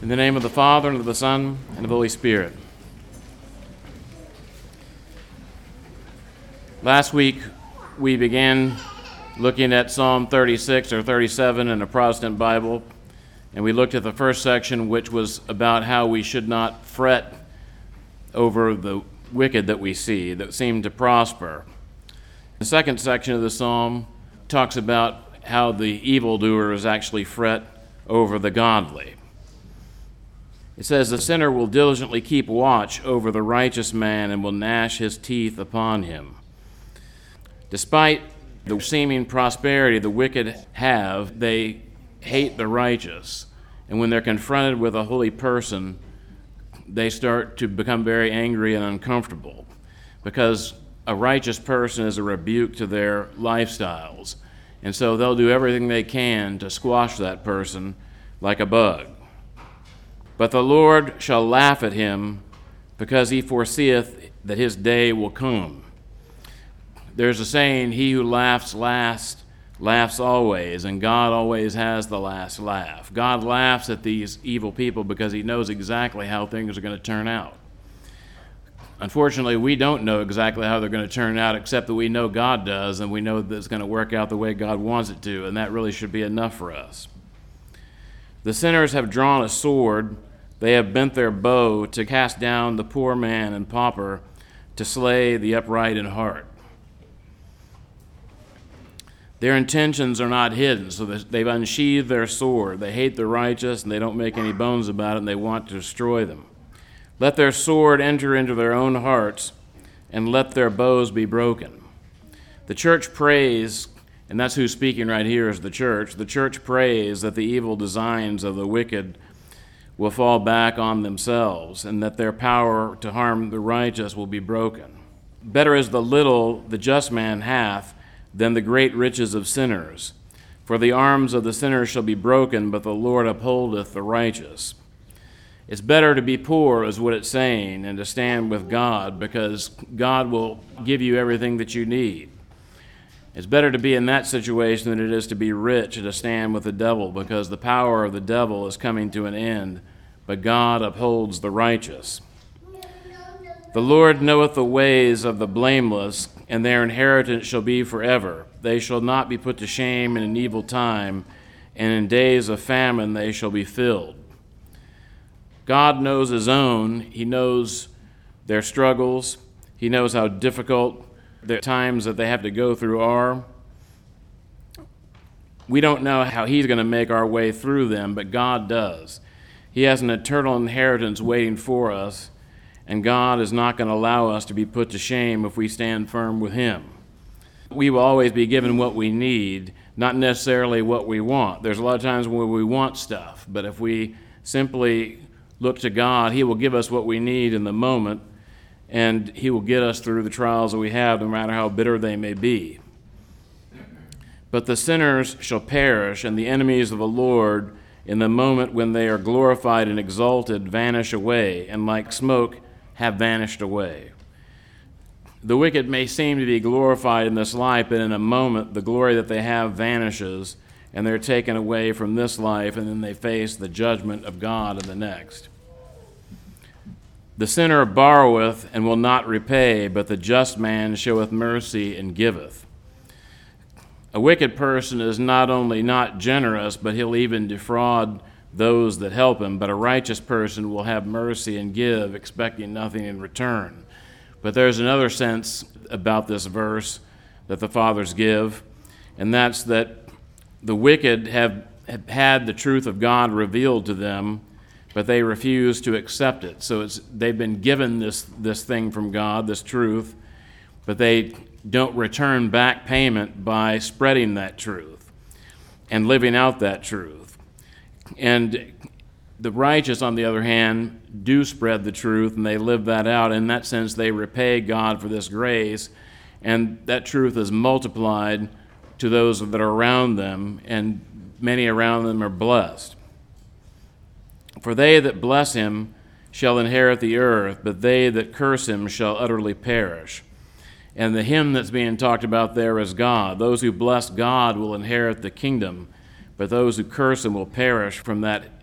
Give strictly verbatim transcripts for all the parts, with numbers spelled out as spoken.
In the name of the Father, and of the Son, and of the Holy Spirit. Last week, we began looking at Psalm thirty-six or thirty-seven in a Protestant Bible, and we looked at the first section, which was about how we should not fret over the wicked that we see, that seem to prosper. The second section of the psalm talks about how the evildoers actually fret over the godly. It says, "The sinner will diligently keep watch over the righteous man and will gnash his teeth upon him." Despite the seeming prosperity the wicked have, they hate the righteous. And when they're confronted with a holy person, they start to become very angry and uncomfortable, because a righteous person is a rebuke to their lifestyles. And so they'll do everything they can to squash that person like a bug. But the Lord shall laugh at him, because he foreseeth that his day will come. There's a saying, he who laughs last laughs always, and God always has the last laugh. God laughs at these evil people because he knows exactly how things are going to turn out. Unfortunately, we don't know exactly how they're going to turn out, except that we know God does, and we know that it's going to work out the way God wants it to, and that really should be enough for us. The sinners have drawn a sword. They have bent their bow to cast down the poor man and pauper, to slay the upright in heart. Their intentions are not hidden, so they've unsheathed their sword. They hate the righteous, and they don't make any bones about it, and they want to destroy them. Let their sword enter into their own hearts, and let their bows be broken. The church prays, and that's who's speaking right here is the church. The church prays that the evil designs of the wicked will fall back on themselves, and that their power to harm the righteous will be broken. Better is the little the just man hath than the great riches of sinners. For the arms of the sinner shall be broken, but the Lord upholdeth the righteous. It's better to be poor, is what it's saying, and to stand with God, because God will give you everything that you need. It's better to be in that situation than it is to be rich and to stand with the devil, because the power of the devil is coming to an end, but God upholds the righteous. The Lord knoweth the ways of the blameless, and their inheritance shall be forever. They shall not be put to shame in an evil time, and in days of famine they shall be filled. God knows his own. He knows their struggles. He knows how difficult the times that they have to go through are. We don't know how he's going to make our way through them, but God does. He has an eternal inheritance waiting for us, and God is not going to allow us to be put to shame if we stand firm with him. We will always be given what we need, not necessarily what we want. There's a lot of times where we want stuff, but if we simply look to God, he will give us what we need in the moment, and he will get us through the trials that we have, no matter how bitter they may be. But the sinners shall perish, and the enemies of the Lord, in the moment when they are glorified and exalted, vanish away, and like smoke have vanished away. The wicked may seem to be glorified in this life, but in a moment the glory that they have vanishes, and they're taken away from this life, and then they face the judgment of God in the next. The sinner borroweth and will not repay, but the just man showeth mercy and giveth. A wicked person is not only not generous, but he'll even defraud those that help him. But a righteous person will have mercy and give, expecting nothing in return. But there's another sense about this verse that the fathers give, and that's that the wicked have, have had the truth of God revealed to them, but they refuse to accept it. So it's, they've been given this, this thing from God, this truth, but they don't return back payment by spreading that truth and living out that truth. And the righteous, on the other hand, do spread the truth, and they live that out. In that sense, they repay God for this grace, and that truth is multiplied to those that are around them, and many around them are blessed. For they that bless him shall inherit the earth, but they that curse him shall utterly perish. And the him that's being talked about there is God. Those who bless God will inherit the kingdom, but those who curse him will perish from that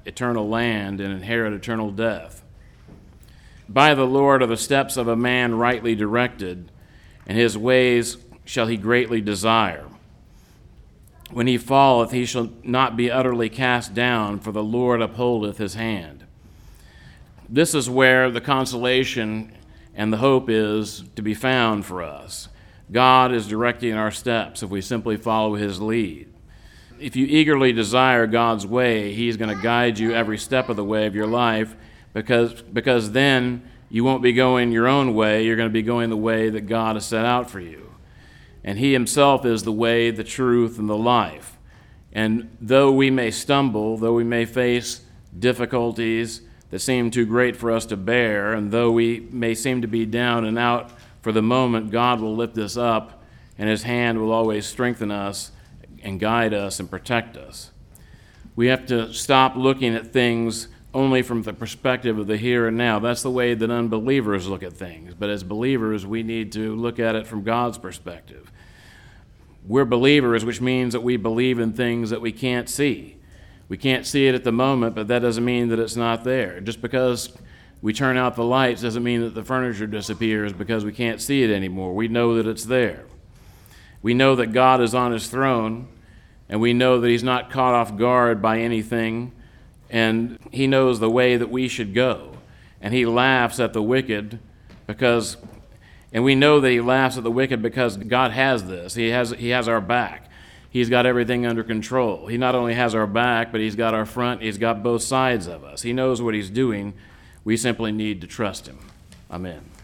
eternal land and inherit eternal death. By the Lord are the steps of a man rightly directed, and his ways shall he greatly desire. When he falleth, he shall not be utterly cast down, for the Lord upholdeth his hand. This is where the consolation and the hope is to be found for us. God is directing our steps if we simply follow his lead. If you eagerly desire God's way, he's going to guide you every step of the way of your life, because, because then you won't be going your own way. You're going to be going the way that God has set out for you. And he himself is the way, the truth, and the life. And though we may stumble, though we may face difficulties that seem too great for us to bear, and though we may seem to be down and out for the moment, God will lift us up, and his hand will always strengthen us and guide us and protect us. We have to stop looking at things only from the perspective of the here and now. That's the way that unbelievers look at things. But as believers, we need to look at it from God's perspective. We're believers, which means that we believe in things that we can't see. We can't see it at the moment, but that doesn't mean that it's not there. Just because we turn out the lights doesn't mean that the furniture disappears because we can't see it anymore. We know that it's there. We know that God is on his throne, and we know that he's not caught off guard by anything, and he knows the way that we should go. And he laughs at the wicked because, and we know that he laughs at the wicked because God has this. He has, he has our back. He's got everything under control. He not only has our back, but he's got our front. He's got both sides of us. He knows what he's doing. We simply need to trust him. Amen.